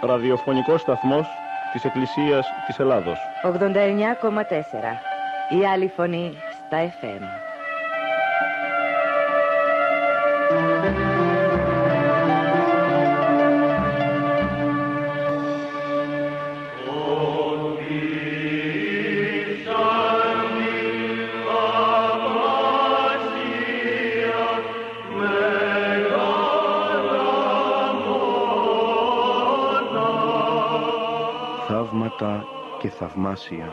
ραδιοφωνικός σταθμός της Εκκλησίας της Ελλάδος. 89,4. Η άλλη φωνή στα FM. Θαύματα και θαυμάσια.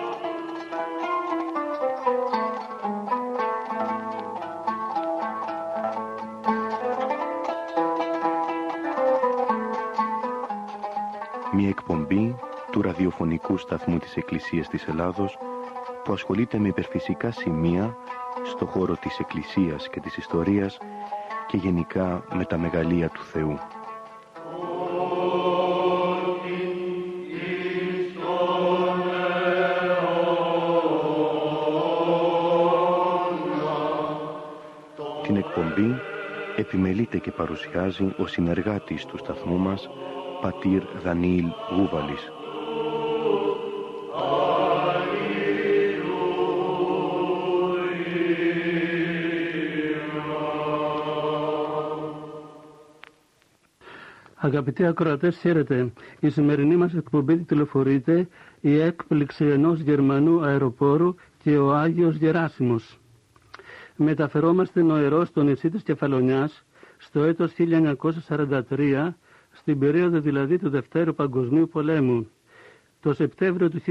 Μια εκπομπή του ραδιοφωνικού σταθμού της Εκκλησίας της Ελλάδος που ασχολείται με υπερφυσικά σημεία στο χώρο της Εκκλησίας και της ιστορίας και γενικά με τα μεγαλεία του Θεού. Την εκπομπή επιμελείται και παρουσιάζει ο συνεργάτης του σταθμού μας, πατήρ Δανιήλ Γούβαλης. Αγαπητοί ακροατές, χαίρετε. Η σημερινή μας εκπομπή τηλεφορείται «Η έκπληξη ενός Γερμανού αεροπόρου και ο Άγιος Γεράσιμος». Μεταφερόμαστε νοερός στο νησί της Κεφαλονιάς στο έτος 1943, στην περίοδο δηλαδή του Δευτέρου Παγκοσμίου Πολέμου. Το Σεπτέμβριο του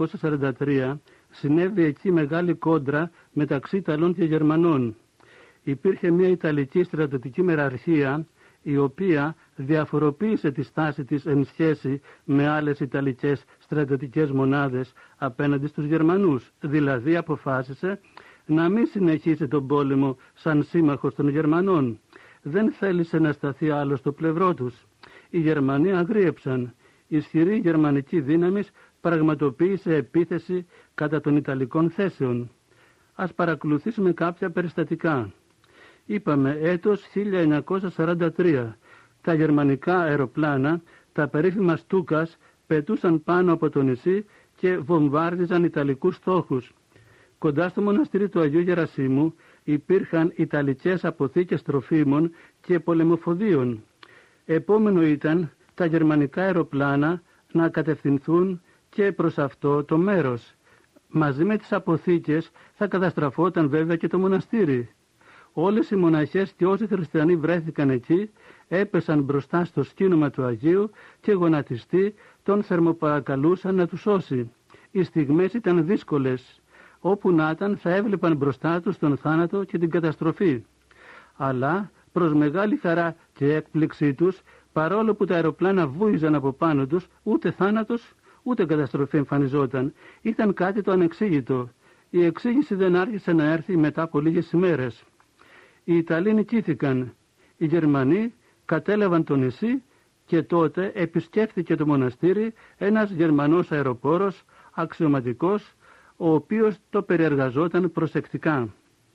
1943 συνέβη εκεί μεγάλη κόντρα μεταξύ Ιταλών και Γερμανών. Υπήρχε μια Ιταλική στρατιωτική μεραρχία η οποία διαφοροποίησε τη στάση της εν σχέση με άλλες Ιταλικές στρατιωτικές μονάδες απέναντι στους Γερμανούς. Δηλαδή αποφάσισε να μην συνεχίσει τον πόλεμο σαν σύμμαχος των Γερμανών. Δεν θέλησε να σταθεί άλλο στο πλευρό τους. Οι Γερμανοί αγρίεψαν. Ισχυρή γερμανική δύναμη πραγματοποίησε επίθεση κατά των Ιταλικών θέσεων. Ας παρακολουθήσουμε κάποια περιστατικά. Είπαμε έτος 1943. Τα γερμανικά αεροπλάνα, τα περίφημα Στούκας, πετούσαν πάνω από το νησί και βομβάρδιζαν Ιταλικούς στόχους. Κοντά στο μοναστήρι του Αγίου Γερασίμου υπήρχαν Ιταλικές αποθήκες τροφίμων και πολεμοφοδίων. Επόμενο ήταν τα γερμανικά αεροπλάνα να κατευθυνθούν και προς αυτό το μέρος. Μαζί με τις αποθήκες θα καταστραφόταν βέβαια και το μοναστήρι. Όλες οι μοναχές και όσοι χριστιανοί βρέθηκαν εκεί έπεσαν μπροστά στο σκήνομα του Αγίου και γονατιστοί τον θερμοπαρακαλούσαν να τους σώσει. Οι στιγμές ήταν δύσκολες. Όπου να ήταν θα έβλεπαν μπροστά τους τον θάνατο και την καταστροφή. Αλλά προς μεγάλη χαρά και έκπληξή τους, παρόλο που τα αεροπλάνα βούιζαν από πάνω τους, ούτε θάνατος ούτε καταστροφή εμφανιζόταν. Ήταν κάτι το ανεξήγητο. Η εξήγηση δεν άρχισε να έρθει μετά από λίγες ημέρες. Οι Ιταλοί νικήθηκαν. Οι Γερμανοί κατέλαβαν το νησί και τότε επισκέφθηκε το μοναστήρι ένας Γερμανός αεροπόρος αξιωματικός, ο οποίος το περιεργαζόταν προσεκτικά.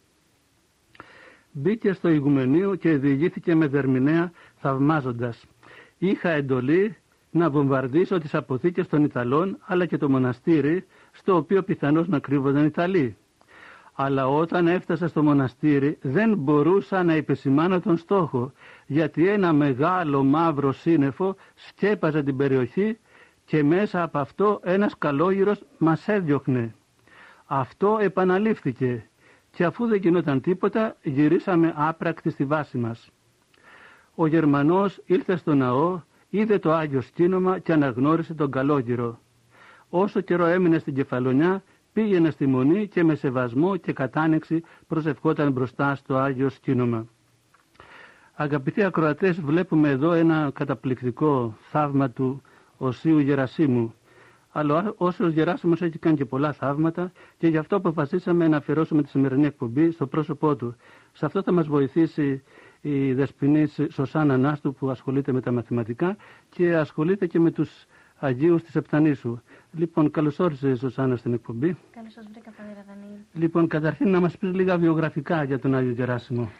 Μπήκε στο ηγουμενείο και διηγήθηκε με δερμηνέα θαυμάζοντας: «Είχα εντολή να βομβαρδίσω τις αποθήκες των Ιταλών αλλά και το μοναστήρι, στο οποίο πιθανώς να κρύβονταν Ιταλοί. Αλλά όταν έφτασα στο μοναστήρι δεν μπορούσα να επισημάνω τον στόχο, γιατί ένα μεγάλο μαύρο σύννεφο σκέπαζε την περιοχή και μέσα από αυτό ένας καλόγυρος μας έδιωχνε. Αυτό επαναλήφθηκε και αφού δεν γινόταν τίποτα γυρίσαμε άπρακτοι στη βάση μας. Ο Γερμανός ήρθε στο ναό, είδε το Άγιο Σκήνομα και αναγνώρισε τον καλόγυρο. Όσο καιρό έμεινε στην Κεφαλονιά πήγαινε στη Μονή και με σεβασμό και κατάνοιξη προσευχόταν μπροστά στο Άγιο Σκήνομα». Αγαπητοί ακροατές, βλέπουμε εδώ ένα καταπληκτικό θαύμα του Οσίου Γερασίμου. Αλλά όσος Γεράσιμος έχει κάνει και πολλά θαύματα και γι' αυτό αποφασίσαμε να αφιερώσουμε τη σημερινή εκπομπή στο πρόσωπό του. Σε αυτό θα μας βοηθήσει η δεσποινής Σωσάνα Νάστου που ασχολείται με τα μαθηματικά και ασχολείται και με τους Αγίους της Επτανήσου. Λοιπόν, καλώς όρισε Σωσάνα στην εκπομπή. Καλώς σας βρήκα, Πατέρα Δανιήλ. Λοιπόν, καταρχήν να μας πεις λίγα βιογραφικά για τον Άγιο Γεράσιμο.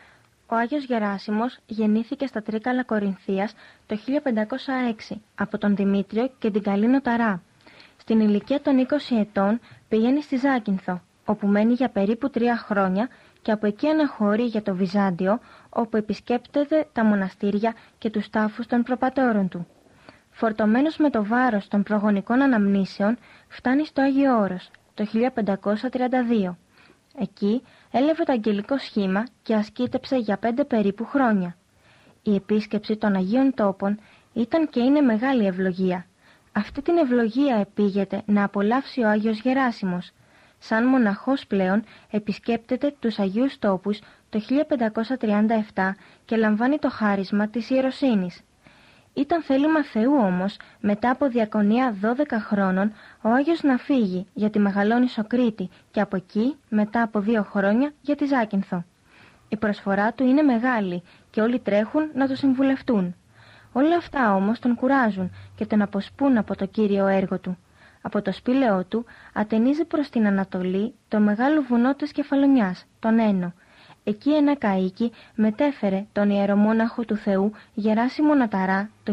Ο Άγιος Γεράσιμος γεννήθηκε στα Τρίκαλα Κορινθίας το 1506 από τον Δημήτριο και την Καλή Νοταρά. Στην ηλικία των 20 ετών πηγαίνει στη Ζάκυνθο, όπου μένει για περίπου 3 χρόνια και από εκεί αναχωρεί για το Βυζάντιο, όπου επισκέπτεται τα μοναστήρια και τους τάφους των προπατώρων του. Φορτωμένος με το βάρος των προγονικών αναμνήσεων, φτάνει στο Άγιο Όρος το 1532. Εκεί έλαβε το αγγελικό σχήμα και ασκήτεψε για 5 περίπου χρόνια. Η επίσκεψη των Αγίων Τόπων ήταν και είναι μεγάλη ευλογία. Αυτή την ευλογία επήγεται να απολαύσει ο Άγιος Γεράσιμος. Σαν μοναχός πλέον επισκέπτεται τους Αγίους Τόπους το 1537 και λαμβάνει το χάρισμα της ιεροσύνης. Ήταν θέλημα Θεού όμως, μετά από διακονία 12 χρόνων, ο Άγιος να φύγει για τη Μεγαλόνισσο Κρήτη και από εκεί, μετά από 2 χρόνια, για τη Ζάκυνθο. Η προσφορά του είναι μεγάλη και όλοι τρέχουν να το συμβουλευτούν. Όλα αυτά όμως τον κουράζουν και τον αποσπούν από το κύριο έργο του. Από το σπήλαιό του ατενίζει προς την Ανατολή το μεγάλο βουνό της Κεφαλονιάς, τον Ένο. Εκεί ένα καΐκι μετέφερε τον ιερομόναχο του Θεού Γεράσιμο Νοταρά το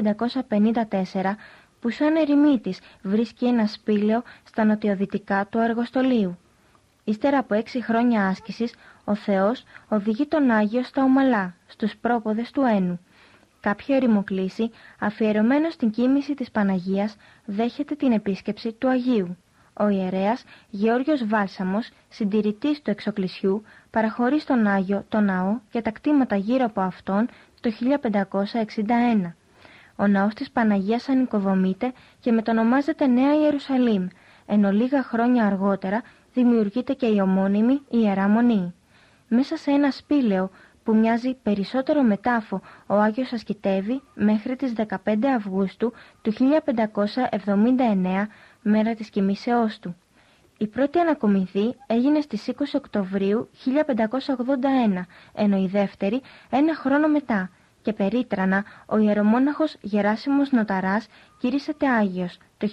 1554, που σαν ερημίτης βρίσκει ένα σπήλαιο στα νοτιοδυτικά του Αργοστολίου. Ύστερα από 6 χρόνια άσκησης, ο Θεός οδηγεί τον Άγιο στα ομαλά, στους πρόποδες του Ένου. Κάποιο ερημοκλήσι, αφιερωμένο στην κοίμηση της Παναγίας, δέχεται την επίσκεψη του Αγίου. Ο ιερέας Γεώργιος Βάλσαμος, συντηρητής του εξοκλησιού, παραχωρεί στον Άγιο το ναό και τα κτήματα γύρω από αυτόν το 1561. Ο ναός της Παναγίας ανοικοδομείται και μετονομάζεται Νέα Ιερουσαλήμ, ενώ λίγα χρόνια αργότερα δημιουργείται και η ομώνυμη Ιερά Μονή. Μέσα σε ένα σπήλαιο που μοιάζει περισσότερο με τάφο, ο Άγιος ασκητεύει μέχρι τις 15 Αυγούστου του 1579, μέρα της κοιμήσεώς του. Η πρώτη ανακομιδή έγινε στις 20 Οκτωβρίου 1581, ενώ η δεύτερη 1 χρόνο μετά, και περίτρανα ο ιερομόναχος Γεράσιμος Νοταράς κηρύσσεται Άγιος το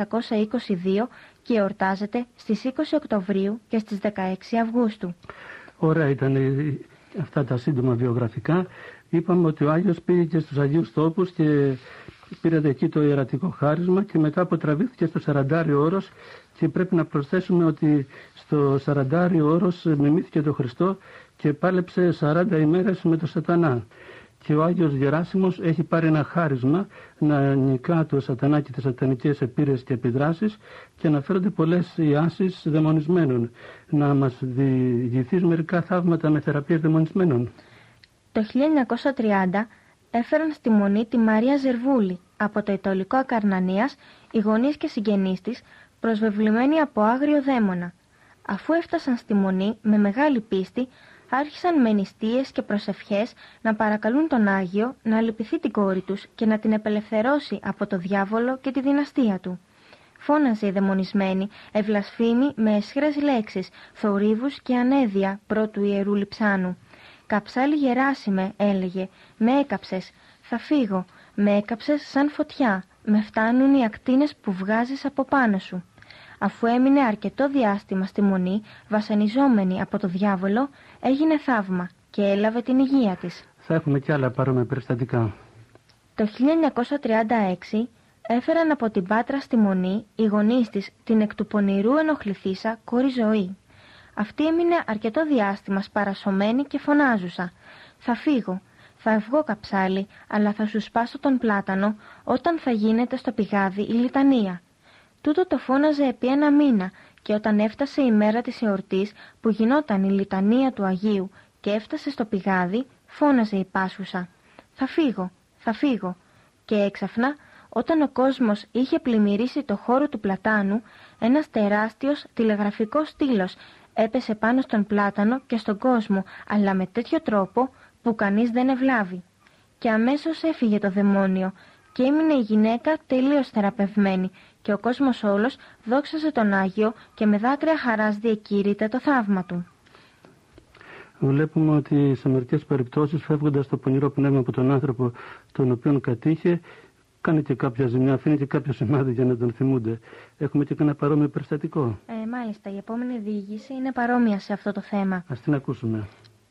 1622 και εορτάζεται στις 20 Οκτωβρίου και στις 16 Αυγούστου. Ωραία ήταν αυτά τα σύντομα βιογραφικά. Είπαμε ότι ο Άγιος πήγε και στους Αγίους Τόπους και πήρε εκεί το ιερατικό χάρισμα και μετά αποτραβήθηκε στο Σαραντάριο Όρος, και πρέπει να προσθέσουμε ότι στο Σαραντάριο Όρος μιμήθηκε τον Χριστό και πάλεψε 40 ημέρες με τον Σατανά. Και ο Άγιος Γεράσιμος έχει πάρει ένα χάρισμα να νικά το Σατανά και τις σατανικές επίρρες και επιδράσεις, και αναφέρονται πολλές ιάσεις δαιμονισμένων. Να μας διηγηθείς μερικά θαύματα με θεραπείες δαιμονισμένων. Το 1930 έφεραν στη Μονή τη Μαρία Ζερβούλη από το Ιτωλικό Ακαρνανίας, οι γονείς και συγγενείς της, προσβεβλημένοι από άγριο δαίμονα. Αφού έφτασαν στη Μονή με μεγάλη πίστη, άρχισαν με νηστείες και προσευχές να παρακαλούν τον Άγιο να λυπηθεί την κόρη τους και να την απελευθερώσει από το διάβολο και τη δυναστεία του. Φώναζε η δαιμονισμένη, ευλασφήμη με αισχρές λέξεις, θορύβους και ανέδεια πρώτου ιερού λειψάνου. «Καψάλη Γεράσιμε», έλεγε, «με έκαψες, θα φύγω, με έκαψες σαν φωτιά, με φτάνουν οι ακτίνες που βγάζεις από πάνω σου». Αφού έμεινε αρκετό διάστημα στη Μονή, βασανιζόμενη από το διάβολο, έγινε θαύμα και έλαβε την υγεία της. Θα έχουμε κι άλλα παρόμοια περιστατικά. Το 1936 έφεραν από την Πάτρα στη Μονή οι γονείς της την εκ του πονηρού ενοχληθήσα κόρη Ζωή. Αυτή έμεινε αρκετό διάστημα σπαρασωμένη και φωνάζουσα. «Θα φύγω, θα βγω καψάλη, αλλά θα σου σπάσω τον πλάτανο όταν θα γίνεται στο πηγάδι η λιτανία». Τούτο το φώναζε επί 1 μήνα, και όταν έφτασε η μέρα της εορτής που γινόταν η λιτανία του Αγίου και έφτασε στο πηγάδι, φώναζε η πάσχουσα. «Θα φύγω, θα φύγω». Και έξαφνα, όταν ο κόσμος είχε πλημμυρίσει το χώρο του πλατάνου, ένας τεράστιος τηλεγραφικός στήλος έπεσε πάνω στον πλάτανο και στον κόσμο, αλλά με τέτοιο τρόπο που κανείς δεν ευλάβει. Και αμέσως έφυγε το δαιμόνιο και έμεινε η γυναίκα τελείως θεραπευμένη, και ο κόσμος όλος δόξασε τον Άγιο και με δάκρυα χαράς διεκήρυτε το θαύμα του. Βλέπουμε ότι σε μερικές περιπτώσεις, φεύγοντας το πονηρό πνεύμα από τον άνθρωπο τον οποίον κατήχε, κάνει και κάποια ζημιά, αφήνει και κάποιο σημάδι για να τον θυμούνται. Έχουμε και ένα παρόμοιο περιστατικό. Μάλιστα, η επόμενη διήγηση είναι παρόμοια σε αυτό το θέμα. Ας την ακούσουμε.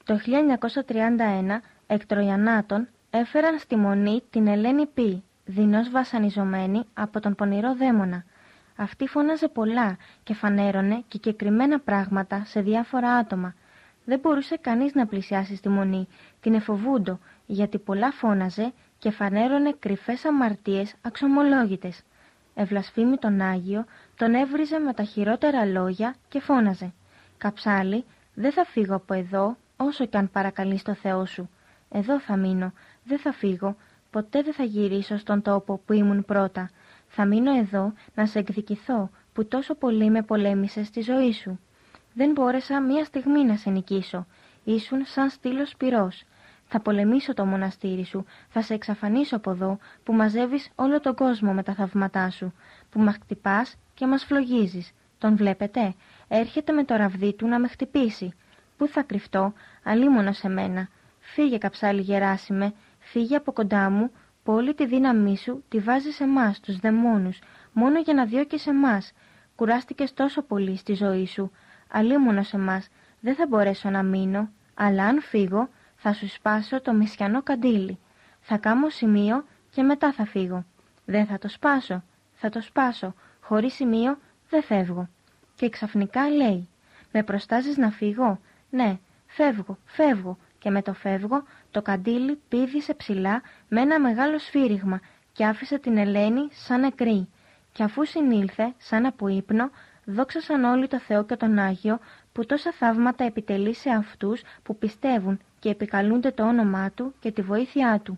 Το 1931 εκ Τροιανάτων έφεραν στη Μονή την Ελένη Π, δεινώς βασανιζωμένη από τον πονηρό δαίμονα. Αυτή φώναζε πολλά και φανέρωνε κεκριμένα πράγματα σε διάφορα άτομα. Δεν μπορούσε κανείς να πλησιάσει στη Μονή, την εφοβούντο, γιατί πολλά φώναζε και φανέρωνε κρυφές αμαρτίες αξιωμολόγητες. Ευλασφήμη τον Άγιο, τον έβριζε με τα χειρότερα λόγια και φώναζε «Καψάλη, δεν θα φύγω από εδώ, όσο κι αν παρακαλείς το Θεό σου. Εδώ θα μείνω, δεν θα φύγω, ποτέ δεν θα γυρίσω στον τόπο που ήμουν πρώτα. Θα μείνω εδώ να σε εκδικηθώ που τόσο πολύ με πολέμησες στη ζωή σου. Δεν μπόρεσα μία στιγμή να σε νικήσω. Ήσουν σαν στήλος πυρός. Θα πολεμήσω το μοναστήρι σου, θα σε εξαφανίσω από εδώ που μαζεύεις όλο τον κόσμο με τα θαυματά σου, που μας χτυπάς και μας φλογίζεις. Τον βλέπετε, έρχεται με το ραβδί του να με χτυπήσει. Πού θα κρυφτώ, αλίμονο σε μένα. Φύγε, Καψάλη Γεράσιμε, φύγε από κοντά μου, που όλη τη δύναμή σου τη βάζεις σε εμάς, τους δαιμόνους, μόνο για να διώκεις εμάς. Κουράστηκες τόσο πολύ στη ζωή σου. Αλίμονο σε μας, δεν θα μπορέσω να μείνω, αλλά αν φύγω, θα σου σπάσω το μεσιανό καντήλι. Θα κάμω σημείο και μετά θα φύγω. Δεν θα το σπάσω, θα το σπάσω. Χωρίς σημείο δεν φεύγω. Και ξαφνικά λέει, με προστάζεις να φύγω? Ναι, φεύγω, φεύγω. Και με το φεύγω, το καντήλι πήδησε ψηλά με ένα μεγάλο σφύριγμα και άφησε την Ελένη σαν νεκρή. Και αφού συνήλθε, σαν από ύπνο, δόξασαν όλοι το Θεό και τον Άγιο που τόσα θαύματα επιτελεί σε αυτούς που πιστεύουν και επικαλούνται το όνομά Του και τη βοήθειά Του.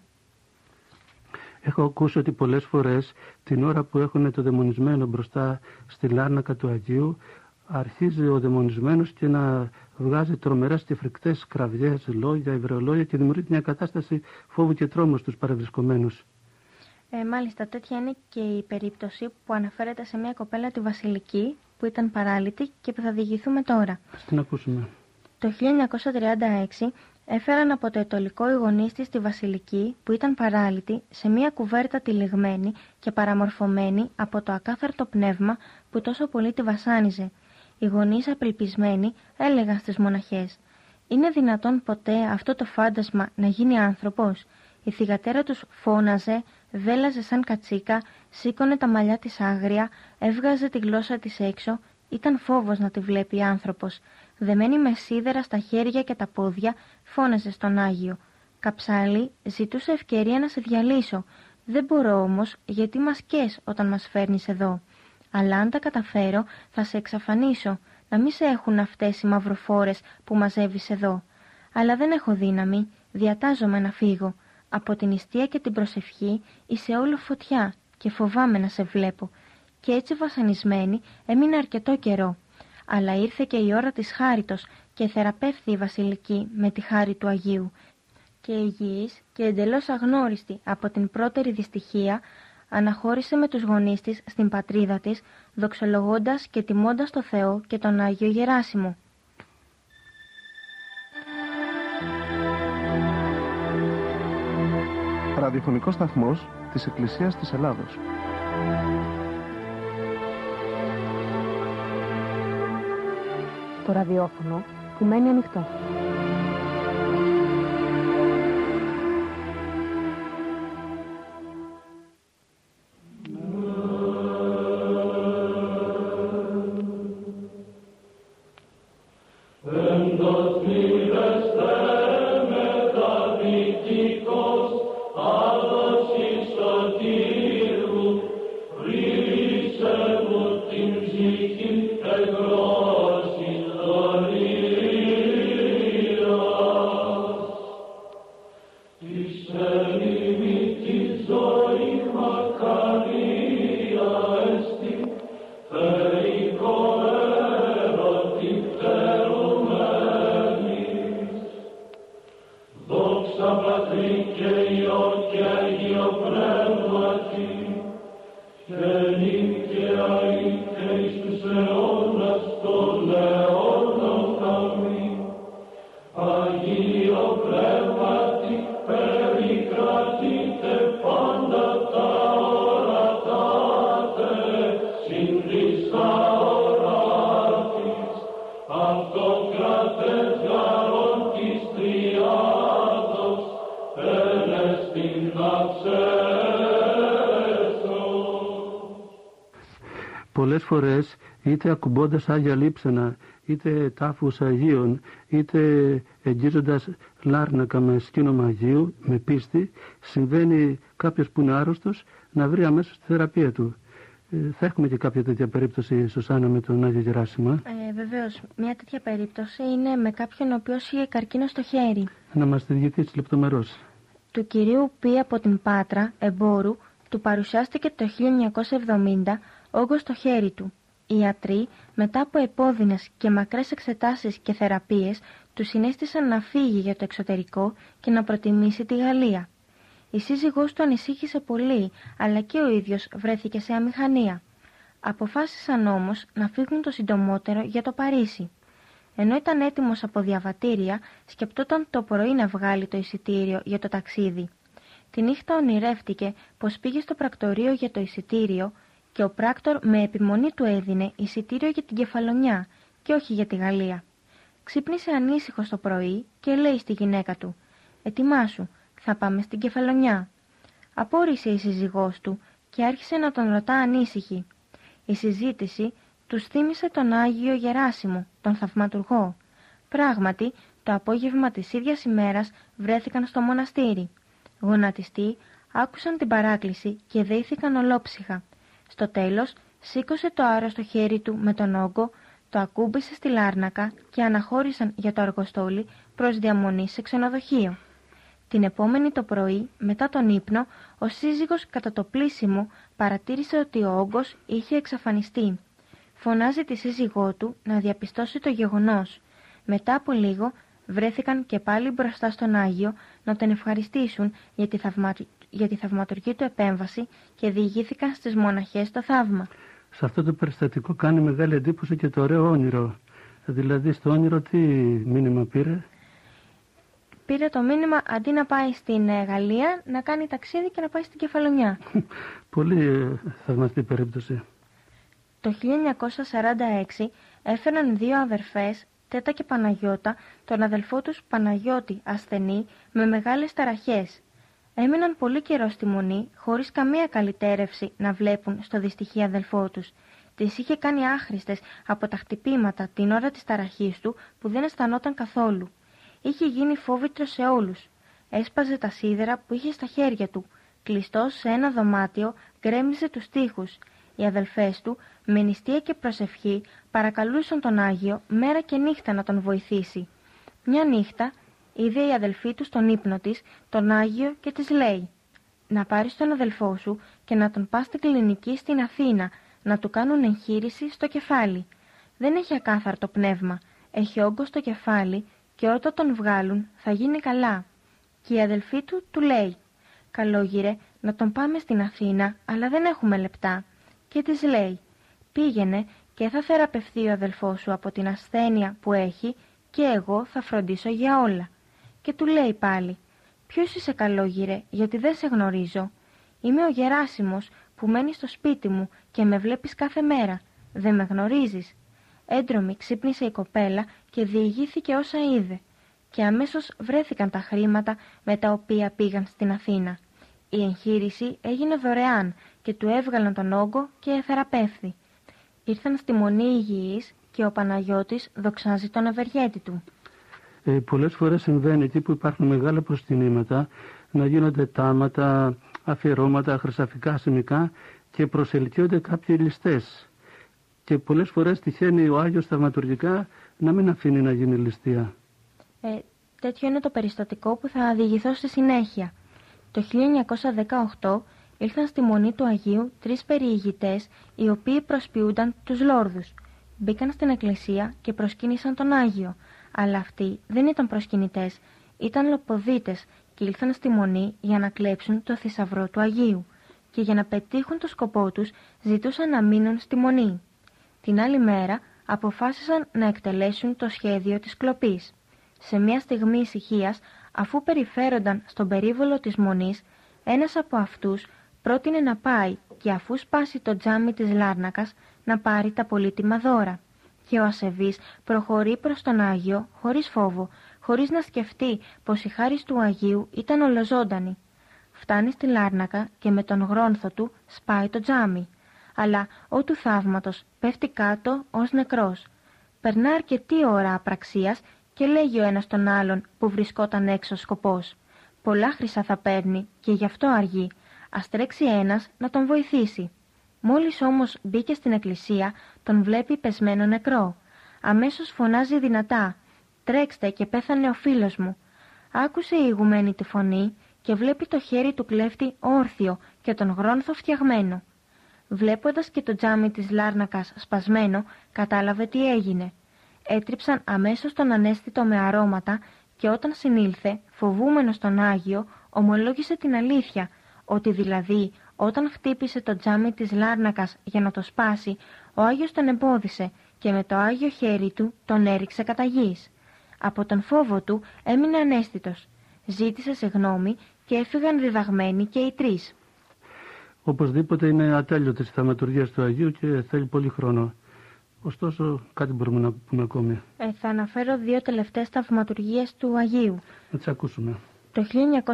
Έχω ακούσει ότι πολλές φορές την ώρα που έχουν το δαιμονισμένο μπροστά στη λάρνακα του Αγίου, αρχίζει ο δαιμονισμένος και να βγάζει τρομερές και φρικτές κραυγές, λόγια, υβρεολόγια και δημιουργεί μια κατάσταση φόβου και τρόμου στους παρευρισκομένους. Μάλιστα, τέτοια είναι και η περίπτωση που αναφέρεται σε μια κοπέλα τη Βασιλική που ήταν παράλυτη και που θα διηγηθούμε τώρα. Ας την ακούσουμε. Το 1936 έφεραν από το αιτωλικό οι γονείς της στη Βασιλική που ήταν παράλυτη σε μια κουβέρτα τυλιγμένη και παραμορφωμένη από το ακάθαρτο πνεύμα που τόσο πολύ τη βασάνιζε. Οι γονείς απελπισμένοι έλεγαν στις μοναχές «Είναι δυνατόν ποτέ αυτό το φάντασμα να γίνει άνθρωπος?» Η θυγατέρα τους φώναζε, βέλαζε σαν κατσίκα, σήκωνε τα μαλλιά της άγρια, έβγαζε τη γλώσσα της έξω, ήταν φόβος να τη βλέπει άνθρωπος. Δεμένη με σίδερα στα χέρια και τα πόδια, φώναζε στον Άγιο. «Καψάλη, ζητούσε ευκαιρία να σε διαλύσω. Δεν μπορώ όμως, γιατί μας καίς όταν μας φέρνεις εδώ. Αλλά αν τα καταφέρω, θα σε εξαφανίσω, να μην σε έχουν αυτές οι μαυροφόρες που μαζεύεις εδώ. Αλλά δεν έχω δύναμη, διατάζομαι να φύγω. Από την νηστεία και την προσευχή είσαι όλο φωτιά και φοβάμαι να σε βλέπω». Και έτσι βασανισμένη έμεινε αρκετό καιρό. Αλλά ήρθε και η ώρα της χάριτος και θεραπεύθη η Βασιλική με τη χάρη του Αγίου. Και υγιής και εντελώς αγνώριστη από την πρώτερη δυστυχία, αναχώρησε με τους γονείς της στην πατρίδα της, δοξολογώντας και τιμώντας το Θεό και τον Άγιο Γεράσιμο. Ραδιοφωνικός σταθμός της Εκκλησίας της Ελλάδος. Το ραδιόφωνο που μένει ανοιχτό. και νύχια ή και εις τους πολλές φορές, είτε ακουμπώντας Άγια Λείψανα, είτε τάφους Αγίων, είτε εγγίζοντας λάρνακα με σκήνομα Αγίου, με πίστη, συμβαίνει κάποιος που είναι άρρωστος να βρει αμέσως τη θεραπεία του. Θα έχουμε και κάποια τέτοια περίπτωση, Σωσάνα, με τον Άγιο Γεράσιμο. Βεβαίως. Μια τέτοια περίπτωση είναι με κάποιον ο οποίος είχε καρκίνο στο χέρι. Να μας τη διηγηθείς λεπτομερώς. Του κυρίου Π από την Πάτρα, εμπόρου, του παρουσιάστηκε το 1970 όγκος στο χέρι του. Οι ιατροί, μετά από επώδυνες και μακρές εξετάσεις και θεραπείες, του συνέστησαν να φύγει για το εξωτερικό και να προτιμήσει τη Γαλλία. Η σύζυγός του ανησύχησε πολύ, αλλά και ο ίδιος βρέθηκε σε αμηχανία. Αποφάσισαν όμως να φύγουν το συντομότερο για το Παρίσι. Ενώ ήταν έτοιμος από διαβατήρια, σκεπτόταν το πρωί να βγάλει το εισιτήριο για το ταξίδι. Τη νύχτα ονειρεύτηκε πως πήγε στο πρακτορείο για το εισιτήριο και ο πράκτορ με επιμονή του έδινε εισιτήριο για την Κεφαλονιά και όχι για τη Γαλλία. Ξύπνησε ανήσυχος το πρωί και λέει στη γυναίκα του: «Ετοιμάσου, θα πάμε στην Κεφαλονιά». Απόρρισε η σύζυγός του και άρχισε να τον ρωτά ανήσυχη. Η συζήτηση τους θύμισε τον Άγιο Γεράσιμο, τον θαυματουργό. Πράγματι, το απόγευμα της ίδιας ημέρας βρέθηκαν στο μοναστήρι. Γονατιστοί άκουσαν την παράκληση και δεήθηκαν ολόψυχα. Στο τέλος, σήκωσε το άρρωστο χέρι του με τον όγκο, το ακούμπησε στη λάρνακα και αναχώρησαν για το αργοστόλι προς διαμονή σε ξενοδοχείο. Την επόμενη το πρωί, μετά τον ύπνο, ο σύζυγος κατά το πλήσιμο παρατήρησε ότι ο όγκος είχε εξαφανιστεί. Φωνάζει τη σύζυγό του να διαπιστώσει το γεγονός. Μετά από λίγο βρέθηκαν και πάλι μπροστά στον Άγιο να τον ευχαριστήσουν για τη θαυματουργή του επέμβαση και διηγήθηκαν στις μοναχές το θαύμα. Σε αυτό το περιστατικό κάνει μεγάλη εντύπωση και το ωραίο όνειρο. Δηλαδή στο όνειρο τι μήνυμα πήρε? Πήρε το μήνυμα αντί να πάει στην Γαλλία να κάνει ταξίδι και να πάει στην Κεφαλονιά. Πολύ θαυμαστή περίπτωση. Το 1946 έφεραν δύο αδερφές, Τέτα και Παναγιώτα, τον αδελφό τους Παναγιώτη ασθενή με μεγάλες ταραχές. Έμειναν πολύ καιρό στη μονή χωρίς καμία καλυτέρευση να βλέπουν στο δυστυχή αδελφό τους. Τις είχε κάνει άχρηστες από τα χτυπήματα την ώρα της ταραχής του που δεν αισθανόταν καθόλου. Είχε γίνει φόβητρος σε όλους. Έσπαζε τα σίδερα που είχε στα χέρια του. Κλειστός σε ένα δωμάτιο γκρέμιζε τους τοίχους. Οι αδελφές του, με νηστεία και προσευχή, παρακαλούσαν τον Άγιο μέρα και νύχτα να τον βοηθήσει. Μια νύχτα είδε η αδελφή του στον ύπνο της τον Άγιο και της λέει: «Να πάρεις τον αδελφό σου και να τον πας στην κλινική στην Αθήνα, να του κάνουν εγχείρηση στο κεφάλι. Δεν έχει ακάθαρτο πνεύμα, έχει όγκο στο κεφάλι και όταν τον βγάλουν θα γίνει καλά». Και η αδελφή του του λέει: «Καλόγυρε, να τον πάμε στην Αθήνα, αλλά δεν έχουμε λεπτά». Και της λέει: «Πήγαινε και θα θεραπευθεί ο αδελφός σου από την ασθένεια που έχει και εγώ θα φροντίσω για όλα». Και του λέει πάλι: «Ποιος είσαι, καλόγυρε, γιατί δεν σε γνωρίζω?» «Είμαι ο Γεράσιμος που μένει στο σπίτι μου και με βλέπεις κάθε μέρα. Δεν με γνωρίζεις?» Έντρομη ξύπνησε η κοπέλα και διηγήθηκε όσα είδε. Και αμέσως βρέθηκαν τα χρήματα με τα οποία πήγαν στην Αθήνα. Η εγχείρηση έγινε δωρεάν και του έβγαλαν τον όγκο και θεραπεύθη. Ήρθαν στη μονή υγιείς και ο Παναγιώτης δοξάζει τον ευεργέτη του. Πολλές φορές συμβαίνει εκεί που υπάρχουν μεγάλα προσκυνήματα να γίνονται τάματα, αφιερώματα, χρυσαφικά σημικά και προσελκύονται κάποιοι ληστές. Και πολλές φορές τυχαίνει ο Άγιος θαυματουργικά να μην αφήνει να γίνει ληστεία. Τέτοιο είναι το περιστατικό που θα διηγηθώ στη συνέχεια. Το 1918 ήρθαν στη μονή του Αγίου 3 περιηγητές οι οποίοι προσποιούνταν τους λόρδους. Μπήκαν στην εκκλησία και προσκύνησαν τον Άγιο, αλλά αυτοί δεν ήταν προσκυνητές, ήταν λοποδίτες και ήλθαν στη μονή για να κλέψουν το θησαυρό του Αγίου και για να πετύχουν το σκοπό τους ζητούσαν να μείνουν στη μονή. Την άλλη μέρα αποφάσισαν να εκτελέσουν το σχέδιο της κλοπής. Σε μια στιγμή ησυχίας, αφού περιφέρονταν στον περίβολο της μονής, ένας από αυτούς πρότεινε να πάει και αφού σπάσει το τζάμι της λάρνακας να πάρει τα πολύτιμα δώρα. Και ο ασεβής προχωρεί προς τον Άγιο χωρίς φόβο, χωρίς να σκεφτεί πως η χάρις του Αγίου ήταν ολοζώντανη. Φτάνει στη λάρνακα και με τον γρόνθο του σπάει το τζάμι. αλλά ο του θαύματος πέφτει κάτω ως νεκρός. Περνά αρκετή ώρα απραξίας και λέγει ο ένας τον άλλον που βρισκόταν έξω σκοπός. Πολλά χρυσά θα παίρνει και γι' αυτό αργεί. Ας τρέξει ένας να τον βοηθήσει. Μόλις όμως μπήκε στην εκκλησία, τον βλέπει πεσμένο νεκρό. Αμέσως φωνάζει δυνατά «Τρέξτε και πέθανε ο φίλος μου». Άκουσε η ηγουμένη τη φωνή και βλέπει το χέρι του κλέφτη όρθιο και τον γρόνθο φτιαγμένο. Βλέποντας και το τζάμι της Λάρνακας σπασμένο, κατάλαβε τι έγινε. Έτριψαν αμέσως τον ανέστητο με αρώματα και όταν συνήλθε, φοβούμενος τον Άγιο, ομολόγησε την αλήθεια, ότι δηλαδή όταν χτύπησε το τζάμι της Λάρνακας για να το σπάσει, ο Άγιος τον εμπόδισε και με το Άγιο χέρι του τον έριξε κατά γης. Από τον φόβο του έμεινε ανέστητος. Ζήτησε συγγνώμη και έφυγαν διδαγμένοι και οι τρεις. Οπωσδήποτε είναι ατέλειωτες η θαυματουργία του Αγίου και θέλει πολύ χρόνο. Ωστόσο, κάτι μπορούμε να πούμε ακόμη. Θα αναφέρω 2 τελευταίες θαυματουργίες του Αγίου. Να τις ακούσουμε. Το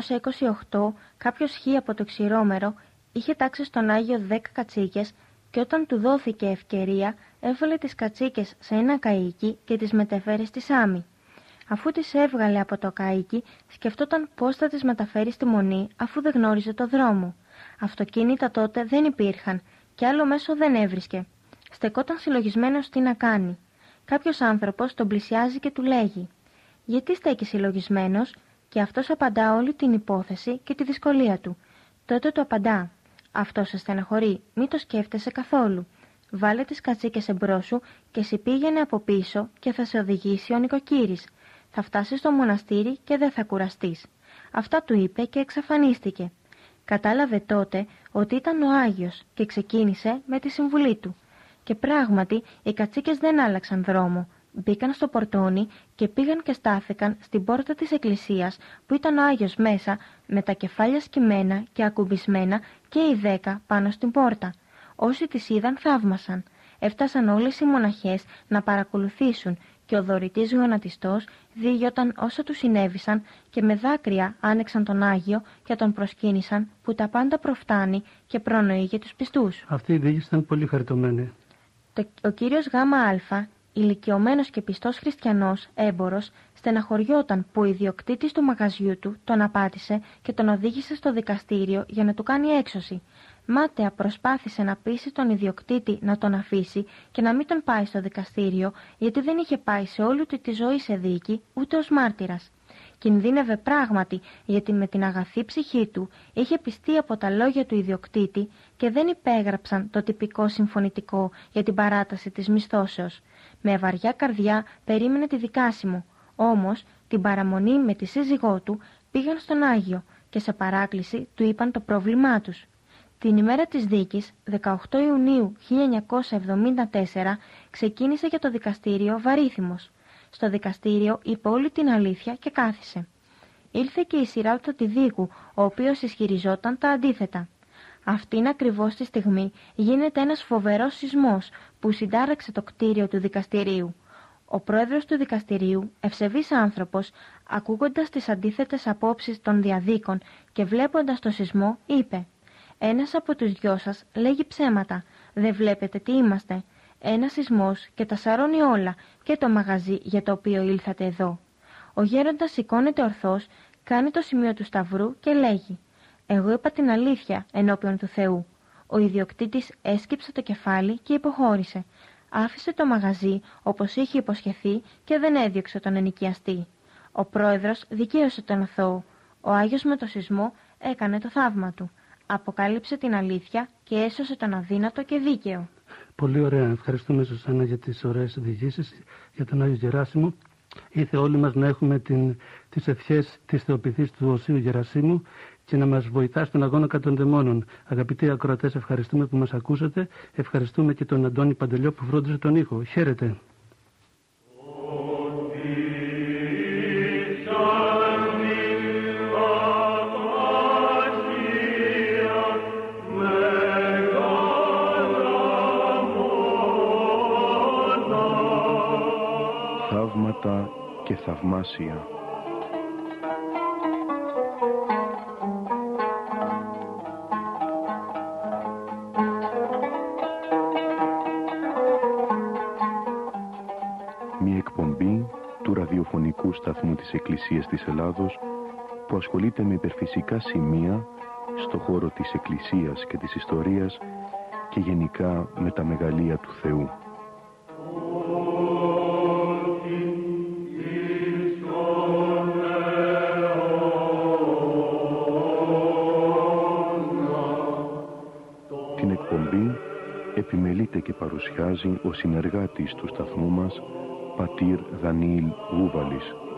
1928 κάποιος χ από το Ξηρόμερο είχε τάξει στον Άγιο 10 κατσίκες και όταν του δόθηκε ευκαιρία έβαλε τις κατσίκες σε ένα καΐκι και τις μετέφερε στη Σάμη. Αφού τις έβγαλε από το καΐκι, σκεφτόταν πώς θα τις μεταφέρει στη Μονή αφού δεν γνώριζε το δρόμο. Αυτοκίνητα τότε δεν υπήρχαν και άλλο μέσο δεν έβρισκε. Στεκόταν συλλογισμένος τι να κάνει. Κάποιος άνθρωπος τον πλησιάζει και του λέγει «Γιατί στέκει συλλογισμένος?» Και αυτός απαντά όλη την υπόθεση και τη δυσκολία του. Τότε του απαντά «Αυτό σε στεναχωρεί, μη το σκέφτεσαι καθόλου. Βάλε τις κατσίκες εμπρός σου και εσύ πήγαινε από πίσω και θα σε οδηγήσει ο νοικοκύρης. Θα φτάσεις στο μοναστήρι και δεν θα κουραστείς». Αυτά του είπε και εξαφανίστηκε. Κατάλαβε τότε ότι ήταν ο Άγιος και ξεκίνησε με τη συμβουλή του. Και πράγματι οι κατσίκες δεν άλλαξαν δρόμο. Μπήκαν στο πορτόνι και πήγαν και στάθηκαν στην πόρτα της εκκλησίας που ήταν ο Άγιος μέσα με τα κεφάλια σκυμμένα και ακουμπισμένα και οι 10 πάνω στην πόρτα. Όσοι τις είδαν θαύμασαν. Έφτασαν όλες οι μοναχές να παρακολουθήσουν και ο δωρητής γονατιστός διήγιοταν όσα του συνέβησαν και με δάκρυα άνοιξαν τον Άγιο και τον προσκύνησαν που τα πάντα προφτάνει και προνοεί για τους πιστούς. Αυτή η διήγηση ήταν πολύ χαριτωμένη. Ο κύριος Γ.Α., ηλικιωμένος και πιστός χριστιανός, έμπορος, στεναχωριόταν που ο ιδιοκτήτης του μαγαζιού του τον απάτησε και τον οδήγησε στο δικαστήριο για να του κάνει έξωση. Μάταια προσπάθησε να πείσει τον ιδιοκτήτη να τον αφήσει και να μην τον πάει στο δικαστήριο, γιατί δεν είχε πάει σε όλη του τη ζωή σε δίκη, ούτε ως μάρτυρας. Κινδύνευε πράγματι, γιατί με την αγαθή ψυχή του είχε πιστεί από τα λόγια του ιδιοκτήτη και δεν υπέγραψαν το τυπικό συμφωνητικό για την παράταση της μισθώσεως. Με βαριά καρδιά περίμενε τη δικάσιμο, όμως την παραμονή με τη σύζυγό του πήγαν στον Άγιο και σε παράκληση του είπαν το πρόβλημά τους. Την ημέρα της δίκης, 18 Ιουνίου 1974, ξεκίνησε για το δικαστήριο βαρύθιμος. Στο δικαστήριο είπε όλη την αλήθεια και κάθισε. Ήλθε και η σειρά του αντιδίκου, ο οποίος ισχυριζόταν τα αντίθετα. Αυτήν ακριβώς τη στιγμή γίνεται ένας φοβερός σεισμός που συντάραξε το κτίριο του δικαστηρίου. Ο πρόεδρος του δικαστηρίου, ευσεβής άνθρωπος, ακούγοντας τις αντίθετες απόψεις των διαδίκων και βλέποντας το σεισμό, είπε «Ένας από τους δυο σας λέγει ψέματα, δεν βλέπετε τι είμαστε. Ένας σεισμός και τα σαρώνει όλα και το μαγαζί για το οποίο ήλθατε εδώ». Ο γέροντας σηκώνεται ορθός, κάνει το σημείο του σταυρού και λέγει «Εγώ είπα την αλήθεια ενώπιον του Θεού». Ο ιδιοκτήτης έσκυψε το κεφάλι και υποχώρησε. Άφησε το μαγαζί όπως είχε υποσχεθεί και δεν έδιωξε τον ενοικιαστή. Ο πρόεδρος δικαίωσε τον αθώο. Ο Άγιος με το σεισμό έκανε το θαύμα του. Αποκάλυψε την αλήθεια και έσωσε τον αδύνατο και δίκαιο. Πολύ ωραία. Ευχαριστούμε Σουσάννα για τις ωραίες διηγήσεις για τον Άγιο Γεράσιμο. Ήθε όλοι μας να έχουμε τις ευχές της θεοποιηθής του Οσίου Γερασίμου και να μας βοηθά στον αγώνα κατά των δαιμόνων. Αγαπητοί ακροατές, ευχαριστούμε που μας ακούσατε. Ευχαριστούμε και τον Αντώνη Παντελιό που φρόντισε τον ήχο. Χαίρετε. Θαύματα και θαυμάσια. Μια εκπομπή του ραδιοφωνικού σταθμού της Εκκλησίας της Ελλάδος που ασχολείται με υπερφυσικά σημεία στο χώρο της Εκκλησίας και της ιστορίας και γενικά με τα μεγαλεία του Θεού. Την εκπομπή επιμελείται και παρουσιάζει ο συνεργάτης του σταθμού μας, πατήρ Δανιήλ Γούβαλης.